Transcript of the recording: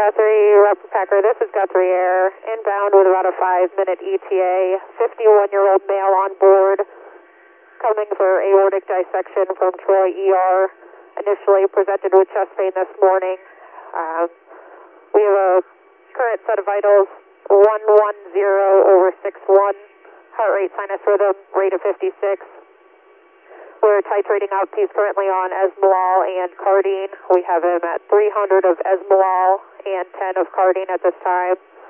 Guthrie, Rep Packer, this is Guthrie Air, inbound with about a 5-minute ETA, 51-year-old male on board, coming for aortic dissection from Troy ER, initially presented with chest pain this morning. We have a current set of vitals, 110/61, heart rate, sinus rhythm, rate of 56. We're titrating out. He's currently on Esmolol and Cardine. We have him at 300 of Esmolol and 10 of Cardine at this time.